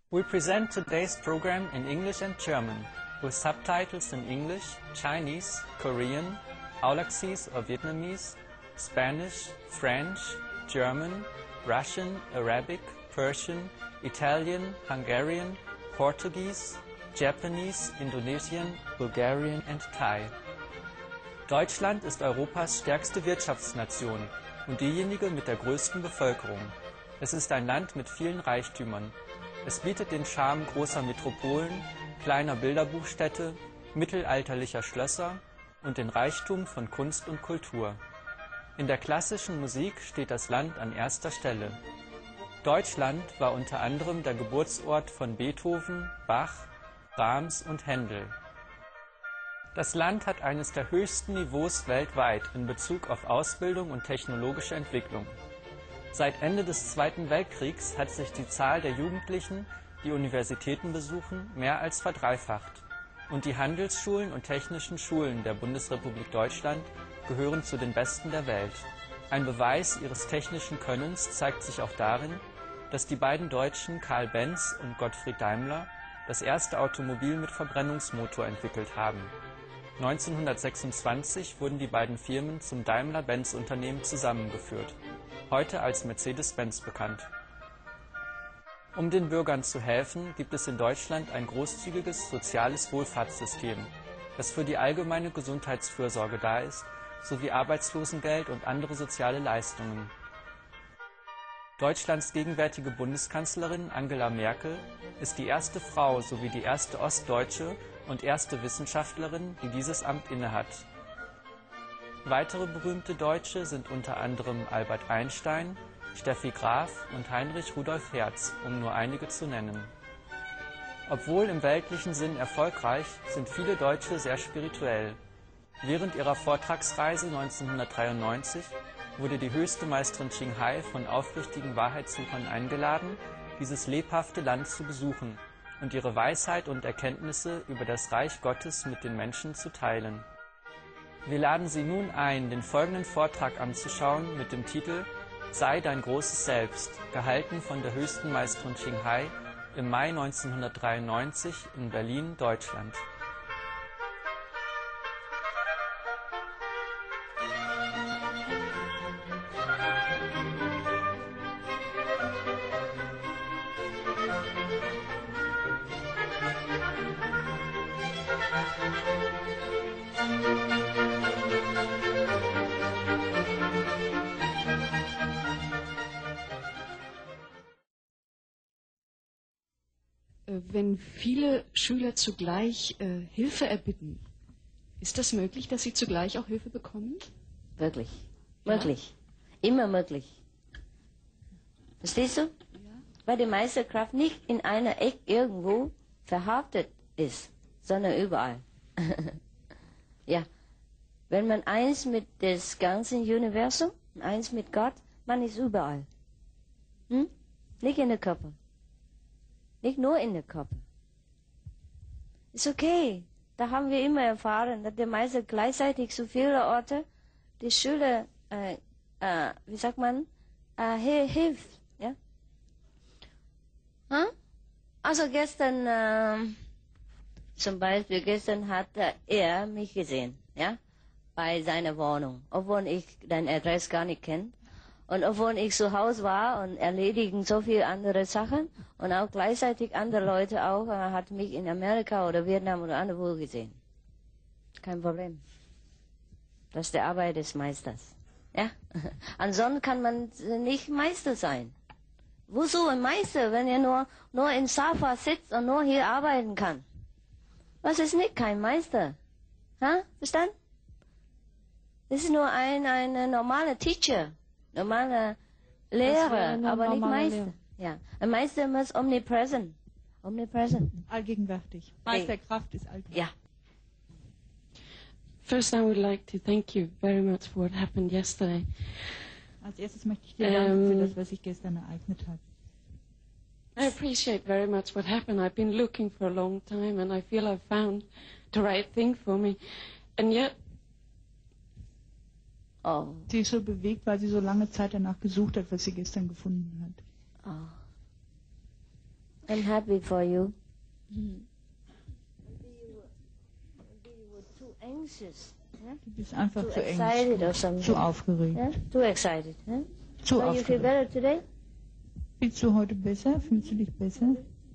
We present today's program in English and German, with subtitles in English, Chinese, Korean, Aulaxese or Vietnamese, Spanish, French, German, Russian, Arabic, Persian, Italian, Hungarian, Portuguese, Japanese, Indonesian, Bulgarian and Thai. Deutschland ist Europas stärkste Wirtschaftsnation und diejenige mit der größten Bevölkerung. Es ist ein Land mit vielen Reichtümern. Es bietet den Charme großer Metropolen, kleiner Bilderbuchstädte, mittelalterlicher Schlösser und den Reichtum von Kunst und Kultur. In der klassischen Musik steht das Land an erster Stelle. Deutschland war unter anderem der Geburtsort von Beethoven, Bach, Brahms und Händel. Das Land hat eines der höchsten Niveaus weltweit in Bezug auf Ausbildung und technologische Entwicklung. Seit Ende des Zweiten Weltkriegs hat sich die Zahl der Jugendlichen, die Universitäten besuchen, mehr als verdreifacht. Und die Handelsschulen und technischen Schulen der Bundesrepublik Deutschland gehören zu den besten der Welt. Ein Beweis ihres technischen Könnens zeigt sich auch darin, dass die beiden Deutschen Karl Benz und Gottfried Daimler das erste Automobil mit Verbrennungsmotor entwickelt haben. 1926 wurden die beiden Firmen zum Daimler-Benz-Unternehmen zusammengeführt, heute als Mercedes-Benz bekannt. Um den Bürgern zu helfen, gibt es in Deutschland ein großzügiges soziales Wohlfahrtssystem, das für die allgemeine Gesundheitsfürsorge da ist, sowie Arbeitslosengeld und andere soziale Leistungen. Deutschlands gegenwärtige Bundeskanzlerin Angela Merkel ist die erste Frau sowie die erste Ostdeutsche und erste Wissenschaftlerin, die dieses Amt innehat. Weitere berühmte Deutsche sind unter anderem Albert Einstein, Steffi Graf und Heinrich Rudolf Hertz, um nur einige zu nennen. Obwohl im weltlichen Sinn erfolgreich, sind viele Deutsche sehr spirituell. Während ihrer Vortragsreise 1993 wurde die höchste Meisterin Ching Hai von aufrichtigen Wahrheitssuchern eingeladen, dieses lebhafte Land zu besuchen und ihre Weisheit und Erkenntnisse über das Reich Gottes mit den Menschen zu teilen. Wir laden Sie nun ein, den folgenden Vortrag anzuschauen mit dem Titel Sei dein großes Selbst, gehalten von der höchsten Meisterin Ching Hai im Mai 1993 in Berlin, Deutschland. Wenn viele Schüler zugleich Hilfe erbitten, ist das möglich, dass sie zugleich auch Hilfe bekommen? Wirklich. Ja? Möglich. Immer möglich. Verstehst du? Ja. Weil die Meisterkraft nicht in einer Ecke irgendwo verhaftet ist, sondern überall. Ja. Wenn man eins mit des ganzen Universum, eins mit Gott, man ist überall. Nicht in der Körper. Nicht nur in der Körper. Ist okay. Da haben wir immer erfahren, dass der Meister gleichzeitig so viele Orte die Schüler, wie sagt man, hilft. Ja? Also gestern, zum Beispiel, gestern hat er mich gesehen, ja, bei seiner Wohnung, obwohl ich dein Adress gar nicht kenne. Und obwohl ich zu Hause war und erledigen so viele andere Sachen und auch gleichzeitig andere Leute auch, hat mich in Amerika oder Vietnam oder anderwo gesehen. Kein Problem. Das ist die Arbeit des Meisters. Ja? Ansonsten kann man nicht Meister sein. Wozu ein Meister, wenn er nur im Sofa sitzt und nur hier arbeiten kann? Was ist nicht kein Meister? Verstanden? Das ist nur ein normaler Teacher. Normaler Lehrer, aber nicht Meister. Ja. Ein Meister muss omnipresent. Omnipresent. Allgegenwärtig. Meisterkraft ist allgegenwärtig. Ja. First, I would like to thank you very much for what happened yesterday. Als erstes möchte ich dir danken für das, was sich gestern ereignet hat. I appreciate very much what happened. I've been looking for a long time and I feel I've found the right thing for me. And yet, Sie ist so bewegt, weil sie so lange Zeit danach gesucht hat, was sie gestern gefunden hat. I'm happy for you. Maybe you were too anxious. Yeah? Du bist einfach Too zu excited or ängstlich, something. zu aufgeregt. Yeah? Too excited. Huh? Zu So you feel aufgeregt. better today? Fühlst du heute besser? Fühlst du dich besser?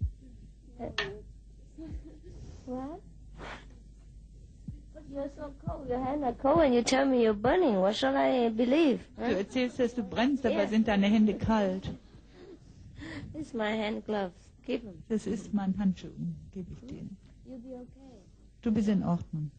What? But you're so cold. Your hands are cold and you tell me you're burning. What shall I believe? Du Huh? erzählst, dass du brennst, dabei Ja. sind deine Hände kalt. It's my hand gloves. Keep them. Das ist mein Handschuh, gebe ich dir. You'll be okay. Du bist in Ordnung.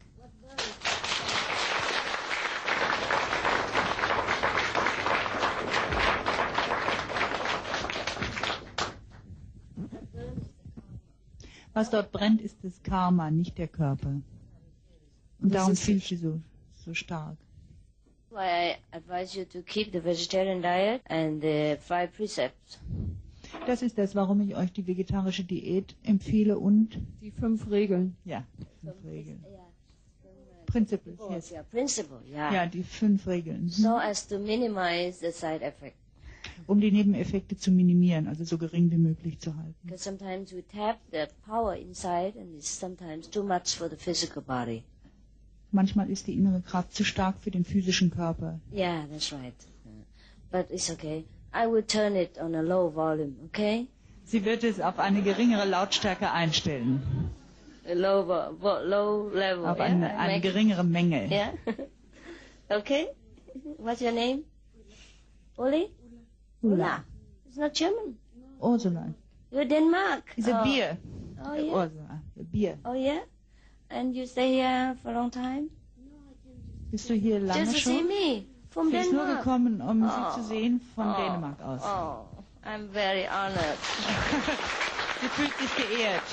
Was dort brennt, ist das Karma, nicht der Körper. Und darum fühlst du so stark. Why I advise you to keep the vegetarian diet and the 5 precepts. Das ist das, warum ich euch die vegetarische Diät empfehle und Die 5 Regeln. ja, 5 Regeln. Principles, yes. Yeah, principle, yeah. Ja, die 5 Regeln. So as to minimize the side effect. Um die Nebeneffekte zu minimieren, also so gering wie möglich zu halten. Because sometimes we tap the power inside and it's sometimes too much for the physical body. Manchmal ist die innere Kraft zu stark für den physischen Körper. Yeah, that's right. But it's okay. I will turn it on a low volume, okay? Sie wird es auf eine geringere Lautstärke einstellen, A low level. auf yeah? eine I make- geringere Menge. Yeah? Okay? What's your name? Uli? Ulla. It's not German. Ursula. You're Denmark. Ist ein Bier. Oh, yeah? Ursula, ein Bier. Oh, yeah? And you stay here for a long time? Bist du hier lange Just to see schon? me from Sie ist nur Denmark. gekommen, um Oh. sie zu sehen von Dänemark aus. Oh, I'm very honored. Sie fühlt sich geehrt.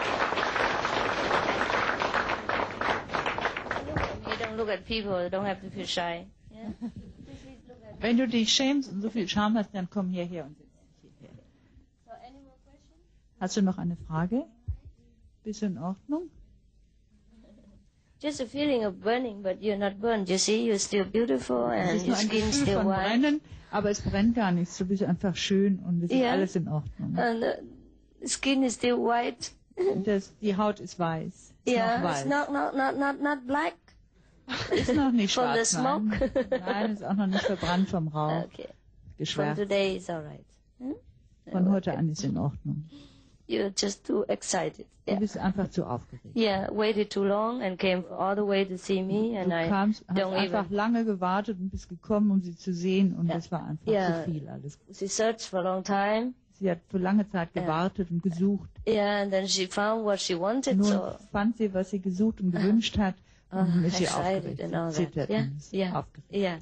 You don't look at people, you don't have to feel shy. Yeah? Wenn du dich schämst und so viel Scham hast, dann komm hierher und setz dich hierher. So, any more questions? Hast du noch eine Frage? Bist du in Ordnung? Just a feeling of burning, but you're not burned. You see, you're still beautiful Es and ist your nur ein skin's Gefühl still von white. Brennen, aber es brennt gar nichts. Du bist einfach schön und es ist Ja. alles in Ordnung. And the skin is still white. Die Haut ist weiß. Ist Yeah, noch it's weiß. not black. Ist noch nicht From the schwarz. Nein. smoke. Nein, ist auch noch nicht verbrannt vom Rauch. Okay. From Geschwärzt. today it's all right. Von heute an ist in Ordnung. You're just too excited. Du Yeah. bist einfach zu aufgeregt. Yeah, waited too long and came all the way to see me, and Du I hast don't einfach even. lange gewartet und bist gekommen, um sie zu sehen und Ja. das war einfach Ja. zu viel alles. She searched for a long time. Sie hat für lange Zeit gewartet und gesucht. Yeah, and then she found what she wanted. Nun So fand sie, was sie gesucht und gewünscht hat und ist sie excited aufgeregt. and all Sie that. zittert Yeah, und ist yeah, aufgeregt. yeah.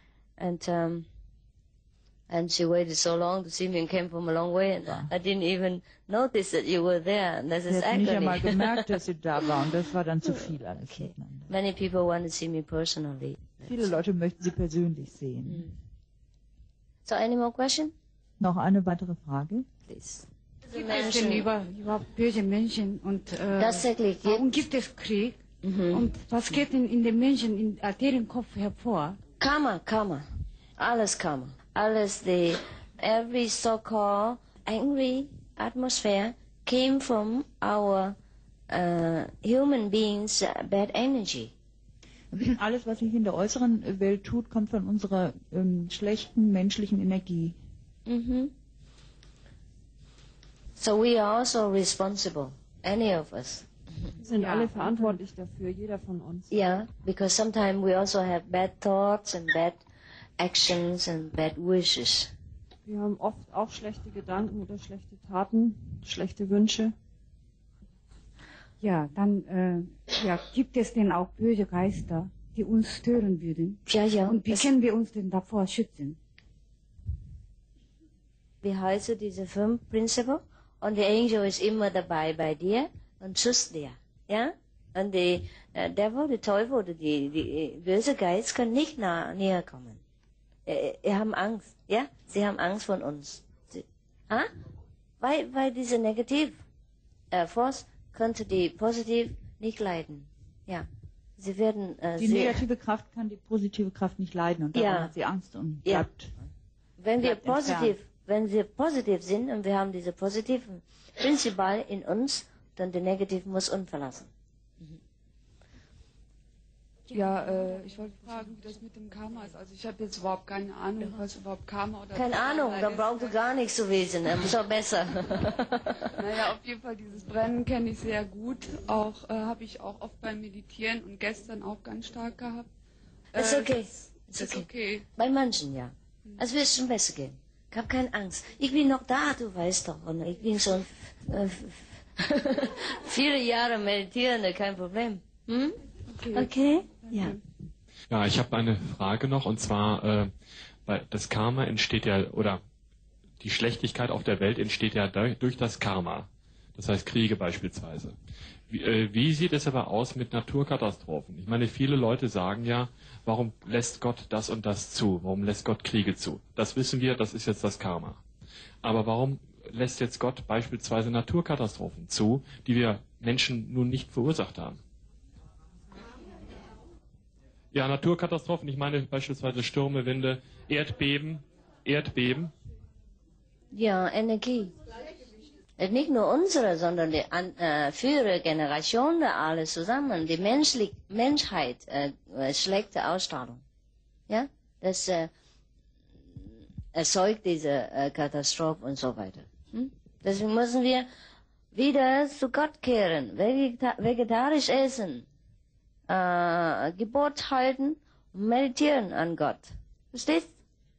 And she waited so long to see me and came from a long way, and Ja. I didn't even notice that you were there. And this Sie is hat nicht einmal agony. gemerkt, dass sie da war und das war dann zu viel alles Okay. miteinander. Many people want to see me personally. Viele Leute möchten sie persönlich sehen. Mm. So, any more question, Noch eine weitere Frage? please? Gibt es denn überhaupt böse Menschen und Tatsächlich warum gibt es Krieg? Und was geht denn in den Menschen, in deren Kopf hervor? Karma. Alles Karma. Alles every so-called angry atmosphere came from our human beings' bad energy. Alles, was sich in der äußeren Welt tut, kommt von unserer schlechten menschlichen Energie. So we are also responsible, any of us. Wir sind alle verantwortlich dafür, jeder von uns. Yeah, because sometimes we also have bad thoughts and bad actions and bad wishes. Wir haben oft auch schlechte Gedanken oder schlechte Taten, schlechte Wünsche. Ja, dann gibt es denn auch böse Geister, die uns stören würden? Ja. Und wie können wir uns denn davor schützen? Wie heißt diese 5 Principle? Und der Angel ist immer dabei bei dir und schützt dir. Ja? Und der Devil, der Teufel oder die böse Geist können nicht näher kommen. Haben Angst. Ja? Sie haben Angst von uns. Weil diese Negativ Force könnte die Positiv nicht leiden. Ja. Sie werden Die negative Kraft kann die positive Kraft nicht leiden und darum Ja. hat sie Angst und Ja. bleibt. wenn wir bleibt entfernt. wenn wir positiv sind und wir haben diese positiven Prinzipien in uns, dann die negativen muss uns verlassen. Ja, ich wollte fragen, wie das mit dem Karma ist. Also ich habe jetzt überhaupt keine Ahnung, was überhaupt Karma oder... Keine Ahnung, da brauchst du gar nichts zu wissen, das ist doch besser. Naja, auf jeden Fall dieses Brennen kenne ich sehr gut. Auch habe ich auch oft beim Meditieren und gestern auch ganz stark gehabt. Ist okay. Ist okay. Bei manchen ja. Es wird schon besser gehen. Ich habe keine Angst. Ich bin noch da, du weißt doch. Und ich bin schon viele Jahre meditierende, kein Problem. Hm? Okay? Ja. Ja, ich habe eine Frage noch, und zwar, weil das Karma entsteht ja, oder die Schlechtigkeit auf der Welt entsteht ja durch das Karma. Das heißt Kriege beispielsweise. Wie sieht es aber aus mit Naturkatastrophen? Ich meine, viele Leute sagen ja, warum lässt Gott das und das zu? Warum lässt Gott Kriege zu? Das wissen wir, das ist jetzt das Karma. Aber warum lässt jetzt Gott beispielsweise Naturkatastrophen zu, die wir Menschen nun nicht verursacht haben? Ja, Naturkatastrophen, ich meine beispielsweise Stürme, Winde, Erdbeben. Ja, Energie. Nicht nur unsere, sondern die frühere Generationen, alle zusammen. Die Menschheit schlechte Ausstrahlung. Ja, das erzeugt diese Katastrophe und so weiter. Deswegen müssen wir wieder zu Gott kehren, vegetarisch essen, Gebot halten und meditieren an Gott. Verstehst?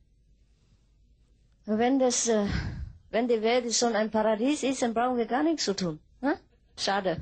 Wenn die Welt schon ein Paradies ist, dann brauchen wir gar nichts zu tun. Hm? Schade.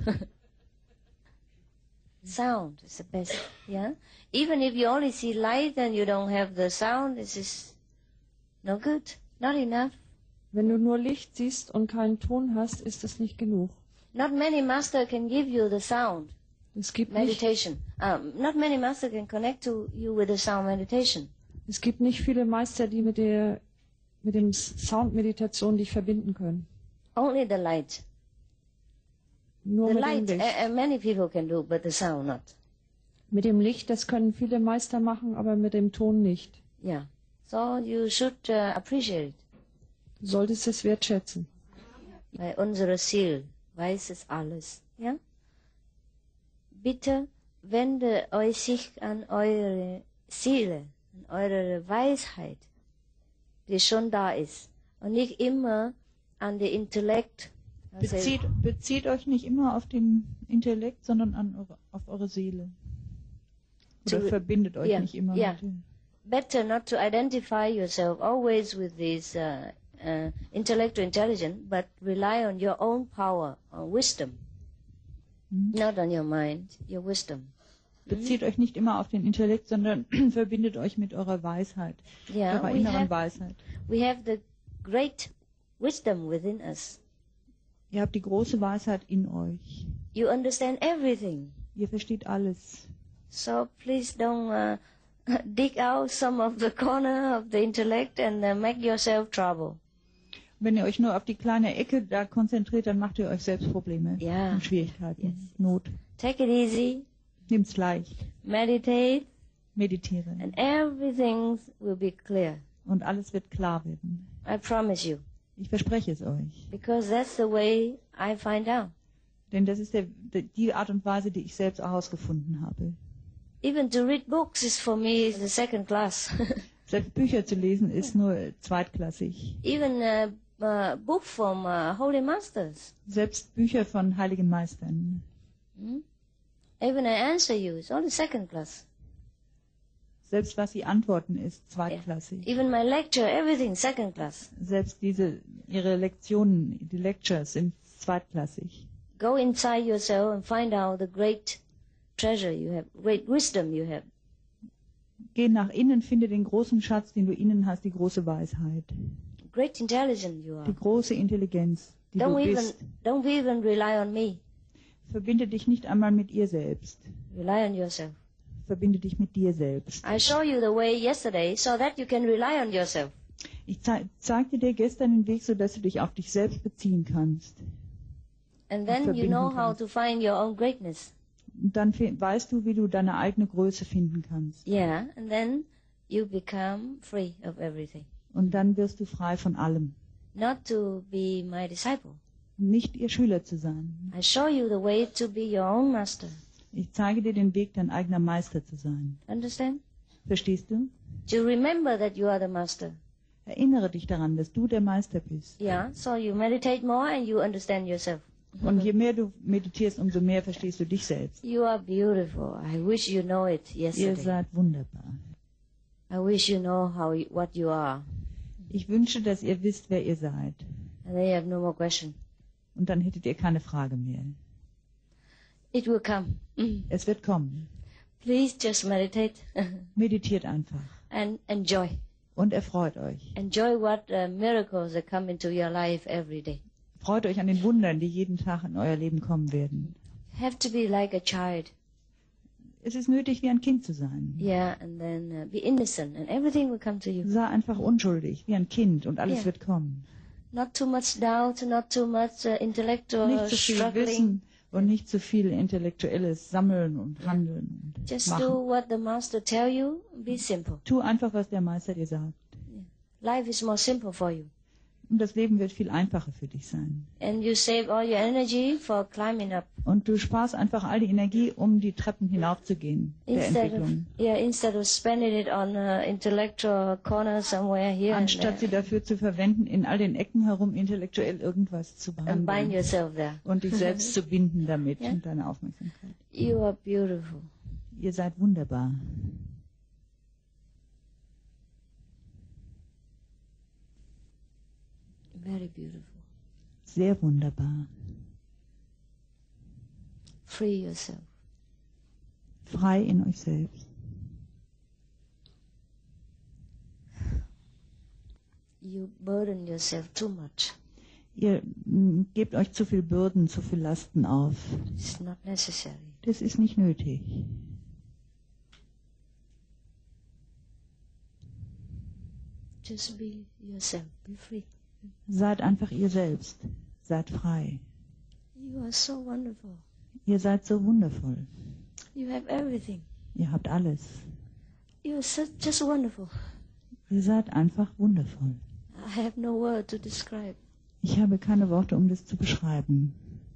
Sound is the best. Yeah? Even if you only see light and you don't have the sound, this is no good, not enough. Wenn du nur Licht siehst und keinen Ton hast, ist das nicht genug. Not many master can give you the sound. Es gibt Meditation. Not many master can connect to you with the sound meditation. Es gibt nicht viele Meister, die mit dem Soundmeditation dich verbinden können. Only the light. Nur The mit light, dem Licht. many people can do, but the sound not. Mit dem Licht, das können viele Meister machen, aber mit dem Ton nicht. Yeah. So you should appreciate it. Du solltest es wertschätzen. Weil unsere Seele weiß es alles. Ja? Bitte wende euch sich an eure Seele, an eure Weisheit, die schon da ist. Und nicht immer an den Intellekt. Bezieht euch nicht immer auf den Intellekt, sondern auf eure Seele. Oder verbindet euch nicht immer mit dem. Better not to identify yourself always with this intellectual intelligence, but rely on your own power, on wisdom. Not on your mind, your wisdom. Bezieht euch nicht immer auf den Intellekt, sondern verbindet euch mit eurer Weisheit, eurer inneren Weisheit. We have the great wisdom within us. Ihr habt die große Weisheit in euch. You understand everything. Ihr versteht alles. So please don't dig out some of the corner of the intellect and make yourself trouble. Wenn ihr euch nur auf die kleine Ecke da konzentriert, dann macht ihr euch selbst Probleme und Schwierigkeiten, Not. Take it easy. Nimm's leicht. Meditate. Meditieren. And everything will be clear. Und alles wird klar werden. I promise you. Ich verspreche es euch. Because that's the way I find out. Denn das ist die Art und Weise, die ich selbst herausgefunden habe. Even to read books is for me the second class. Selbst Bücher zu lesen ist nur zweitklassig. Even book from holy masters. Selbst Bücher von heiligen Meistern. Even I answer you, it's only second class. Selbst was sie antworten ist zweitklassig. Even my lecture, everything second class. Selbst ihre Lektionen, die Lectures sind zweitklassig. Go inside yourself and find out the great treasure you have, great wisdom you have. Geh nach innen, finde den großen Schatz, den du innen hast, die große Weisheit. Great intelligence you are. Die große Intelligenz, die du bist. Don't even rely on me. Verbinde dich nicht einmal mit ihr selbst. Rely on yourself. Verbinde dich mit dir selbst. I show you the way yesterday so that you can rely on yourself. Ich zeigte dir gestern den Weg, so dass du dich auf dich selbst beziehen kannst. And then you know how to find your own greatness. Und dann weißt du, wie du deine eigene Größe finden kannst. Yeah, and then you become free of everything. Und dann wirst du frei von allem. Not to be my disciple. Nicht ihr Schüler zu sein. I show you the way to be your own master. Ich zeige dir den Weg, dein eigener Meister zu sein. Understand? Verstehst du? To remember that you are the master. Erinnere dich daran, dass du der Meister bist. Yeah, so you meditate more and you understand yourself. Und je mehr du meditierst, umso mehr verstehst du dich selbst. You are beautiful. I wish you know it yesterday. Ihr seid wunderbar. I wish you know what you are. Ich wünsche, dass ihr wisst, wer ihr seid. And then you have no more question. Und dann hättet ihr keine Frage mehr. It will come. Es wird kommen. Please just meditate. Meditiert einfach. And enjoy. Und erfreut euch. Enjoy what miracles that come into your life every day. Freut euch an den Wundern, die jeden Tag in euer Leben kommen werden. Have to be like a child. Es ist nötig, wie ein Kind zu sein. Yeah, and then be innocent and everything will come to you. Sei einfach unschuldig, wie ein Kind und alles wird kommen. Not too much doubt, not too much intellectual Nicht zu viel struggling. Wissen und nicht zu viel intellektuelles Sammeln und Handeln und Just Machen. do what the master tell you. Be simple. Tu einfach, was der Meister dir sagt. Life is more simple for you. Und das Leben wird viel einfacher für dich sein. And you save all your energy for climbing up. Und du sparst einfach all die Energie, um die Treppen hinaufzugehen, der Entwicklung. Instead of spending it on intellectual corner somewhere here Anstatt sie dafür zu verwenden, in all den Ecken herum intellektuell irgendwas zu and bind behandeln yourself there. und dich selbst zu binden damit Ja. und deine Aufmerksamkeit. You are beautiful. Ihr seid wunderbar. Very beautiful. Sehr wunderbar. Free yourself. Frei in euch selbst. You burden yourself too much. Ihr gebt euch zu viel Bürden, zu viel Lasten auf. It's not necessary. Das ist nicht nötig. Just be yourself. Be free. Seid einfach ihr selbst. Seid frei. You are so wonderful. Ihr seid so wundervoll. You have everything. Ihr habt alles. You are just wonderful. Ihr seid einfach wundervoll. I have no word to describe. Ich habe keine Worte, um das zu beschreiben.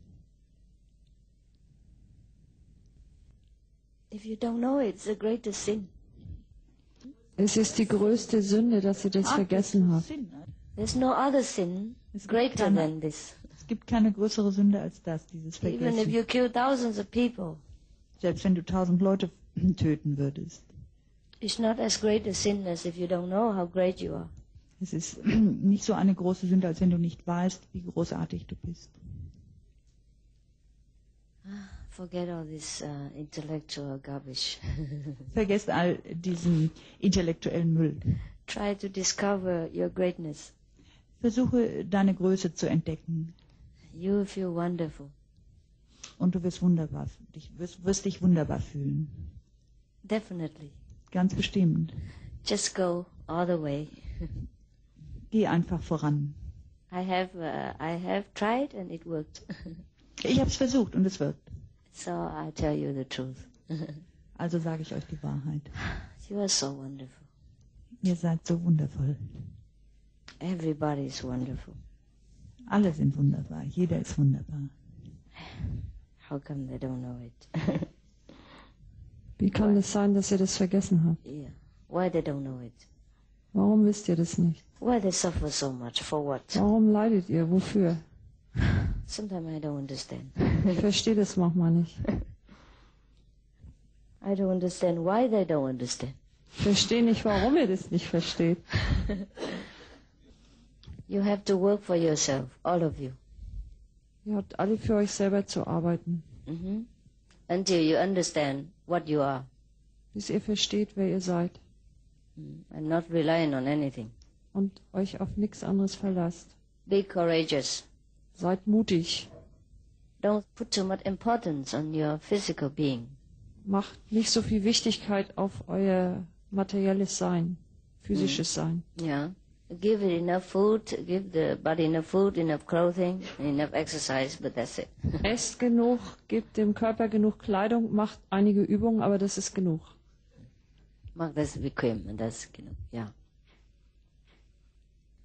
If you don't know it, it's the greatest sin. Es ist die größte Sünde, dass ihr das vergessen habt. There's no other sin greater than this. Es gibt keine größere Sünde als das, dieses Even if Vergessen. you kill thousands of people, Selbst wenn du 1000 Leute töten würdest. it's not as great a sin as if you don't know how great you are. Es ist nicht so eine große Sünde, als wenn du nicht weißt, wie großartig du bist. Forget all this intellectual garbage. Vergesst all diesen intellektuellen Müll. Try to discover your greatness. Versuche deine Größe zu entdecken You will feel wonderful. und du wirst wirst dich wunderbar fühlen. Definitely. Ganz bestimmt. Just go all the way. Geh einfach voran. I have tried and it worked. Ich habe es versucht und es wirkt. So I tell you the truth. Also sage ich euch die Wahrheit. You are so wonderful. Ihr seid so wundervoll. Everybody is wonderful. Alle sind wunderbar. Jeder ist wunderbar. How come they don't know it? Wie kann es sein, dass ihr das vergessen habt? Yeah. Why they don't know it? Warum wisst ihr das nicht? Why they suffer so much? For what? Warum leidet ihr? Wofür? Sometimes I don't understand. Ich verstehe das manchmal nicht. I don't understand why they don't understand. Ich verstehe nicht, warum ihr das nicht versteht. You have to work for yourself, all of you. Ihr habt alle für euch selber zu arbeiten, Until you understand what you are. bis ihr versteht, wer ihr seid And not relying on anything. und euch auf nichts anderes verlasst. Be courageous. Seid mutig. Don't put too much importance on your physical being. Macht nicht so viel Wichtigkeit auf euer materielles Sein, physisches Sein. Yeah. Give it enough food, give the body enough food, enough clothing, enough exercise, but that's it. Esst genug, gebt dem Körper genug Kleidung, macht einige Übungen, aber das ist genug. Macht das bequem, und das genug, ja.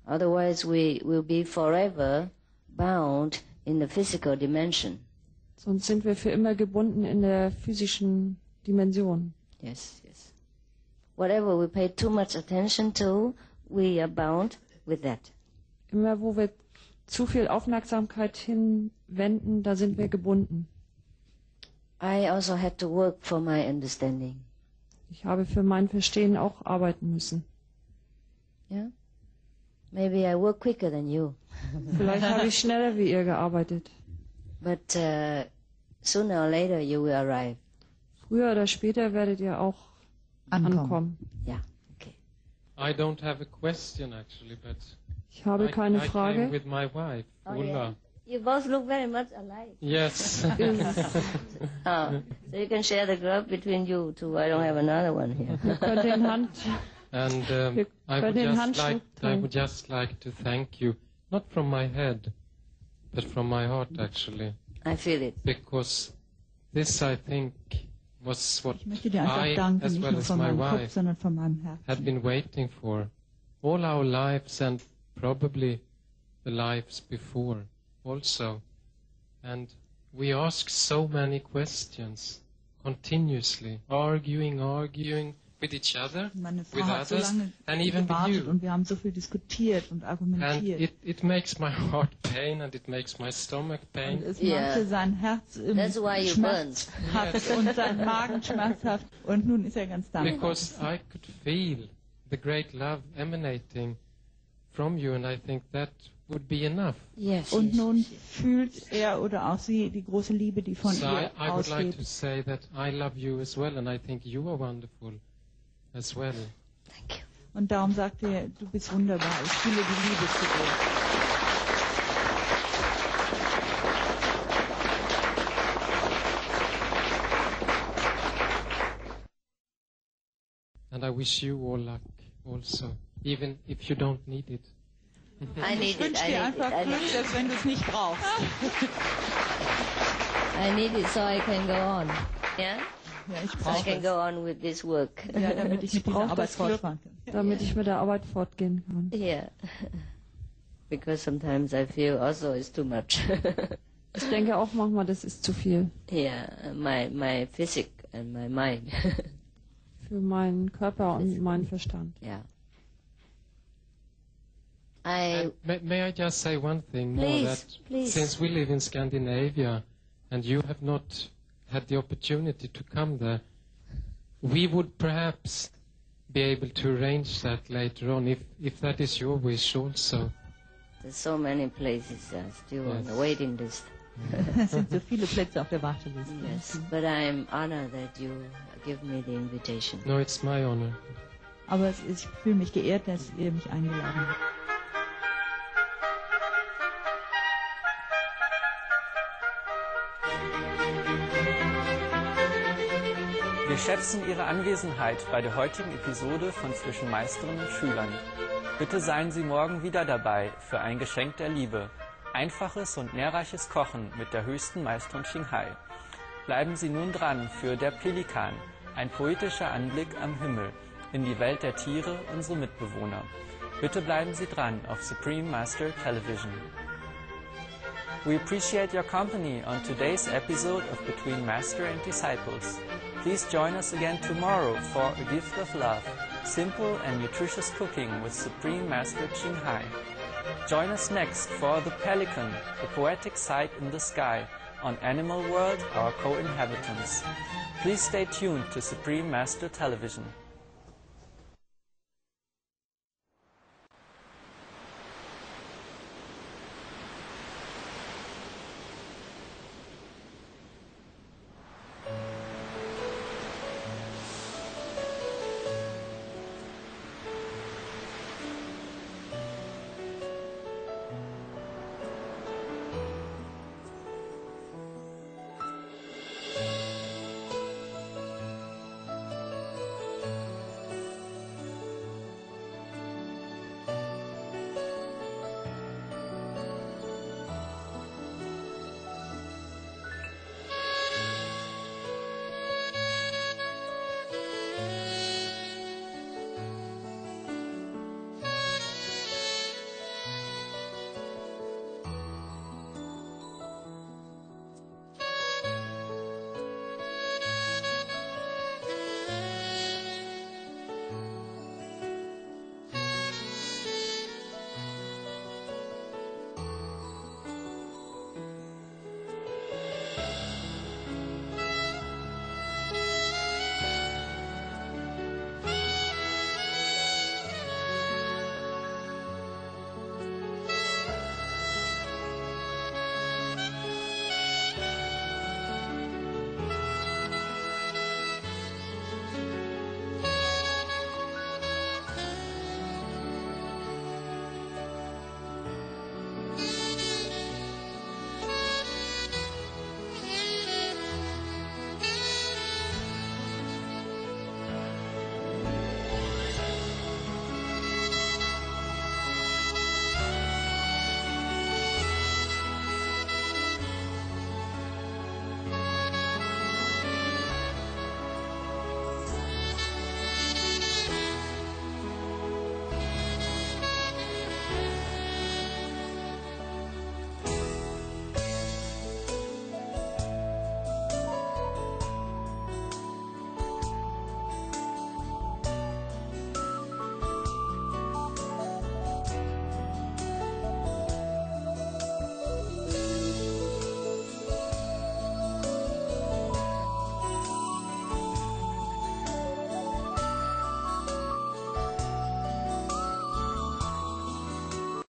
Otherwise we will be forever bound in the physical dimension. Sonst sind wir für immer gebunden in der physischen Dimension. Yes, yes. Whatever we pay too much attention to, we are bound with that. Immer wo wir zu viel Aufmerksamkeit hinwenden, da sind wir gebunden. I also had to work for my understanding. Ich habe für mein Verstehen auch arbeiten müssen. Yeah? Maybe I work quicker than you. Vielleicht habe ich schneller wie ihr gearbeitet. But sooner or later you will arrive. Früher oder später werdet ihr auch ankommen. Yeah, okay. I don't have a question actually, but ich habe keine I Frage. came with my wife, Ulla. Yeah. You both look very much alike. Yes. So you can share the glove between you two. I don't have another one here. Wir können den Hand. And I would just like to thank you, not from my head, but from my heart actually. I feel it. Because this, I think, was what Ich möchte dir einfach danken, as nicht well nur as von my meinem Kopf, wife, sondern von meinem had Herzen. been waiting for all our lives and probably the lives before also. And we ask so many questions continuously, arguing with each other, Meine Frau with hat so others, lange and even with gewartet you. und wir haben so viel diskutiert und And argumentiert. it makes my heart pain and it makes my stomach Und pain. es Yeah. machte sein Herz That's why you burnt. schmerzhaft und sein Magen schmerzhaft. Und nun ist er ganz dankbar. Because I could feel the great love emanating from you, and I think that would be enough. Yes. Und yes, nun yes, yes. fühlt er oder auch sie die große Liebe, die von So ihr I would like ausgeht. to say that I love you as well, and I think you are wonderful as well. Thank you. Und darum sagt er, du bist wunderbar. Ich fühle die Liebe zu dir. And I wish you all luck also, even if you don't need it. I need Ich it. wünsche I dir need it. einfach I Glück, need it. selbst wenn du es nicht brauchst. I need it so I can go on. Yeah? Ja, ich So I brauche can es. go on with this work. Ja, damit ich mit dieser brauche Arbeit das Glück. fortfahren kann. Damit ich mit der Arbeit fortgehen kann. Yeah. Because sometimes I feel also it's too much. Ich denke auch manchmal, das ist zu viel Yeah, my physic and my mind. für meinen Körper und meinen Verstand. Yeah. I May I just say one thing more? Please, That please. since we live in Scandinavia and you have not had the opportunity to come there, we would perhaps be able to arrange that later on, if that is your wish also. there's so many places still on Yes. the waiting list. Es sind so viele Plätze auf der Warteliste. Yes, but I'm honored that you give me the invitation. No, it's my honor. Aber ich fühle mich geehrt, dass ihr mich eingeladen habt. Wir schätzen Ihre Anwesenheit bei der heutigen Episode von Zwischen Meistern und Schülern. Bitte seien Sie morgen wieder dabei für ein Geschenk der Liebe. Einfaches und nährreiches Kochen mit der höchsten Meisterin Qinghai. Bleiben Sie nun dran für Der Pelikan, ein poetischer Anblick am Himmel, in die Welt der Tiere, unsere Mitbewohner. Bitte bleiben Sie dran auf Supreme Master Television. We appreciate your company on today's episode of Between Master and Disciples. Please join us again tomorrow for A Gift of Love, simple and nutritious cooking with Supreme Master Qinghai. Join us next for The Pelican, the poetic sight in the sky, on Animal World, our co-inhabitants. Please stay tuned to Supreme Master Television.